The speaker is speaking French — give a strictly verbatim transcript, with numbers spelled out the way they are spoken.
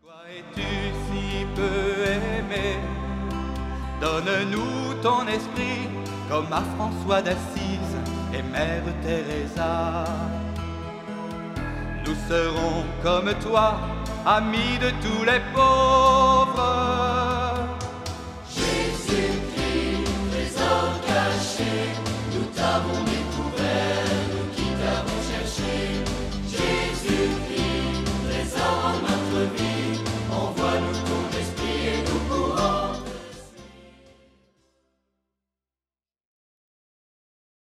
Pourquoi es-tu si peu aimé? Donne-nous ton esprit comme à François d'Assise et Mère Teresa. Nous serons comme toi, amis de tous les pauvres.